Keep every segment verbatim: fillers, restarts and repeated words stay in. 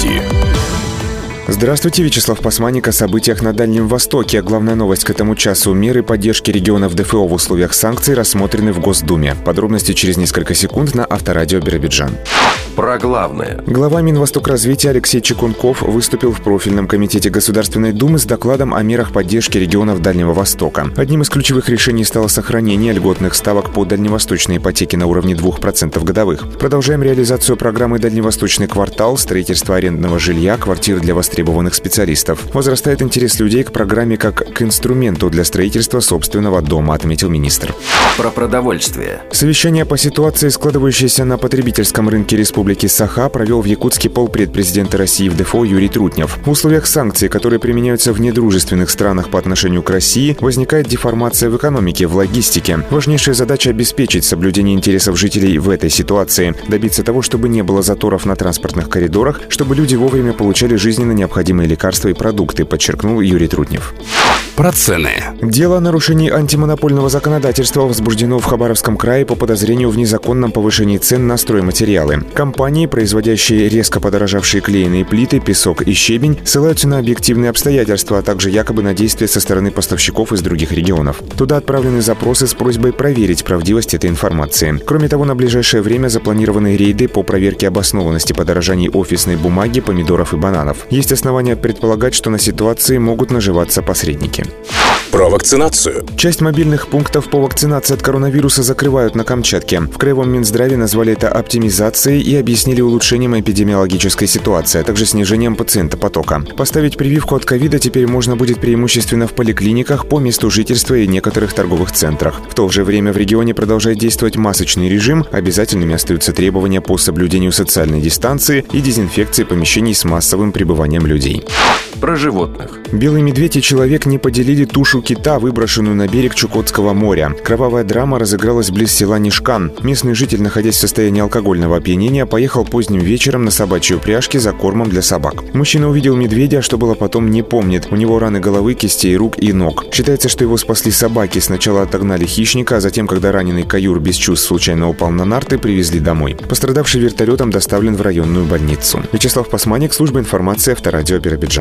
Новости. Здравствуйте, Вячеслав Пасманик о событиях на Дальнем Востоке. Главная новость к этому часу. Меры поддержки регионов ДФО в условиях санкций рассмотрены в Госдуме. Подробности через несколько секунд на Авторадио Биробиджан. Про главное. Глава Минвостокразвития Алексей Чекунков выступил в профильном комитете Государственной Думы с докладом о мерах поддержки регионов Дальнего Востока. Одним из ключевых решений стало сохранение льготных ставок по дальневосточной ипотеке на уровне двух процентов годовых. Продолжаем реализацию программы «Дальневосточный квартал», строительство арендного жилья, квартир для востребованных специалистов. Возрастает интерес людей к программе как к инструменту для строительства собственного дома, отметил министр. Про продовольствие. Совещание по ситуации, складывающейся на потребительском рынке Республики Саха, провел в Якутске полпред президента России в ДФО Юрий Трутнев. В условиях санкций, которые применяются в недружественных странах по отношению к России, возникает деформация в экономике, в логистике. Важнейшая задача – обеспечить соблюдение интересов жителей в этой ситуации, добиться того, чтобы не было заторов на транспортных коридорах, чтобы люди вовремя получали жизненно необходимые лекарства и продукты, подчеркнул Юрий Трутнев. Про цены. Дело о нарушении антимонопольного законодательства возбуждено в Хабаровском крае по подозрению в незаконном повышении цен на стройматериалы. Компании, производящие резко подорожавшие клееные плиты, песок и щебень, ссылаются на объективные обстоятельства, а также якобы на действия со стороны поставщиков из других регионов. Туда отправлены запросы с просьбой проверить правдивость этой информации. Кроме того, на ближайшее время запланированы рейды по проверке обоснованности подорожаний офисной бумаги, помидоров и бананов. Есть основания предполагать, что на ситуации могут наживаться посредники. Про вакцинацию. Часть мобильных пунктов по вакцинации от коронавируса закрывают на Камчатке. В Краевом Минздраве назвали это оптимизацией и объяснили улучшением эпидемиологической ситуации, а также снижением пациентопотока. Поставить прививку от ковида теперь можно будет преимущественно в поликлиниках, по месту жительства и некоторых торговых центрах. В то же время в регионе продолжает действовать масочный режим. Обязательными остаются требования по соблюдению социальной дистанции и дезинфекции помещений с массовым пребыванием людей. Про животных. Белый медведь и человек не поделили тушу кита, выброшенную на берег Чукотского моря. Кровавая драма разыгралась близ села Нишкан. Местный житель, находясь в состоянии алкогольного опьянения, поехал поздним вечером на собачьей упряжке за кормом для собак. Мужчина увидел медведя, а что было потом, не помнит. У него раны головы, кистей рук и ног. Считается, что его спасли собаки. Сначала отогнали хищника, а затем, когда раненый каюр без чувств случайно упал на нарты, привезли домой. Пострадавший вертолетом доставлен в районную больницу. Вячеслав Пасманик, служба информации Авторадио Биробиджан.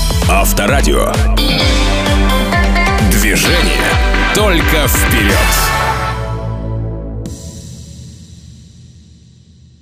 Авторадио. Движение только вперед.